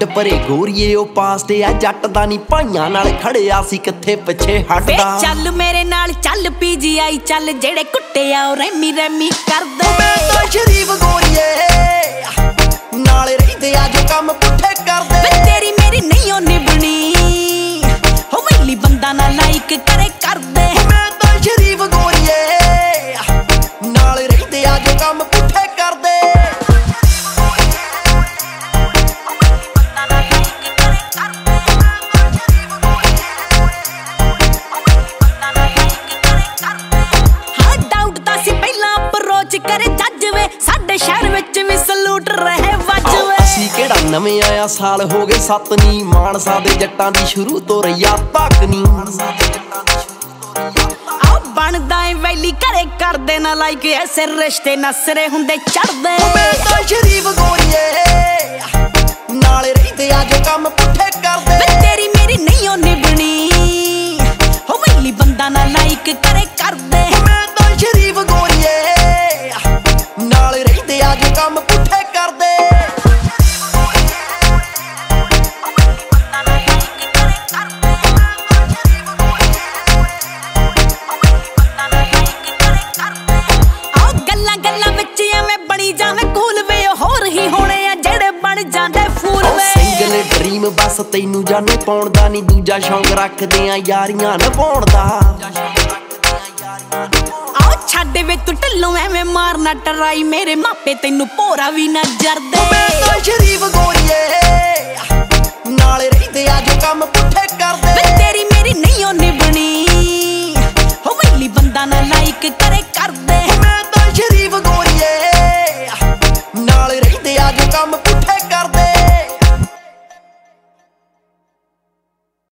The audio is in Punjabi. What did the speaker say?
ਢਿੱਡ ਭਰੇ ਗੋਰੀਏ ਉਹ ਪਾਸਟ ਆ ਜੱਟ ਦਾ ਨੀ ਭਾਈਆਂ ਨਾਲ ਖੜਿਆ ਸੀ ਕਿੱਥੇ ਪਿੱਛੇ ਹਟਦਾ ਚੱਲ ਮੇਰੇ ਨਾਲ ਚੱਲ PGI ਚੱਲ ਜਿਹੜੇ ਕੁੱਟੇ ਆ ਉਹ ਰੈਮੀ ਕਰਦੇ ਮੈਂ ਤਾਂ ਸ਼ਰੀਫ ਗੋਰੀਏ ਨਾਲੇ ਰਹਿੰਦੇ ਆ ਜੋ ਕੰਮ ਪੁੱਠੇ ਕਰਦੇ ਵੇ ਤੇਰੀ ਮੇਰੀ ਨਹੀਂ ਉਹ ਨਿਭਣੀ ਹੋ ਵੈਲੀ ਬੰਦਾ ਨਾ ਲਾਈਕ ਕਰੇ ਕਰਦੇ ਮੈਂ ਤਾਂ ਸ਼ਰੀਫ ਗੋਰੀਏ ਨਾਲੇ ਰਹਿੰਦੇ ਆ ਜੋ ਕੰਮ ਪੁੱਠੇ ਕਰਦੇ ਕਰੇ ਜੱਜ ਵੇ ਸਾਡੇ ਸ਼ਹਿਰ ਵਿੱਚ ਵੀ ਸਲੂਟ ਰਹੇ ਵੱਜਵੇ ਅਸੀਂ ਕਿਹੜਾ ਨਵੇਂ ਆਇਆ ਸਾਲ ਹੋ ਗਏ 7 ਨੀ ਮਾਨਸਾ ਦੇ ਜੱਟਾਂ ਦੀ ਸ਼ੁਰੂ ਤੋਂ ਰਈਆ ਤੱਕ ਨੀ ਆ ਬਣਦਾ ਏ ਵੈਲੀ ਕਰੇ ਕਰਦੇ ਨਾ ਲਾਈਕ ਐਸੇ ਰਿਸ਼ਤੇ ਨਸਰੇ ਹੁੰਦੇ ਚੜਦੇ ਮੈਂ ਤਾਂ ਸ਼ਰੀਫ ਗੋਰੀਏ ਨਾਲੇ ਰਹਿੰਦੇ ਆ ਜੋ ਕੰਮ ਪੁੱਠੇ ਕਰਦੇ ਵੇ ਤੇਰੀ ਮੇਰੀ ਨਹੀਂ ਉਹ ਨਿਭਣੀ ਹੋ ਵੈਲੀ ਬੰਦਾ ਨਾ ਲਾਈਕ ਕਰੇ ਕਰਦੇ ਮੈਂ ਤਾਂ ਸ਼ਰੀਫ ਗੋਰੀਏ ਨਾਲੇ ਰਹਿੰਦੇ ਆ ਜੋ ਕੰਮ ਪੁੱਠੇ ਕਰਦੇ ਆਹ ਗੱਲਾਂ ਵਿੱਚ ਐਵੇਂ ਬਣੀ ਜਾਵੇਂ ਕੂਲ ਵੇ ਹੋਰ ਹੀ ਹੋਣੇ ਆ ਜਿਹੜੇ ਬਣ ਜਾਂਦੇ ਫੂਲ ਵੇ ਸਿੰਗਲ ਡ੍ਰੀਮ ਬਸ ਤੈਨੂੰ ਜਾਣੇ ਪਾਉਣ ਦਾ ਨੀ ਦੂਜਾ ਸ਼ੌਂਕ ਰੱਖਦੇ ਆ ਯਾਰੀਆਂ ਨਿਭਾਉਣ ਦਾ ਛੱਡ ਵੇ ਤੂੰ ਢਿੱਲੋਂ ਐਵੇਂ ਮਾਰਨਾ ਟਰਾਈ ਮੇਰੇ ਮਾਪੇ ਤੈਨੂੰ ਭੋਰਾ ਵੀ ਨਾ ਜਰਦੇ ਮੈਂ ਤਾਂ ਸ਼ਰੀਫ ਗੋਰੀਏ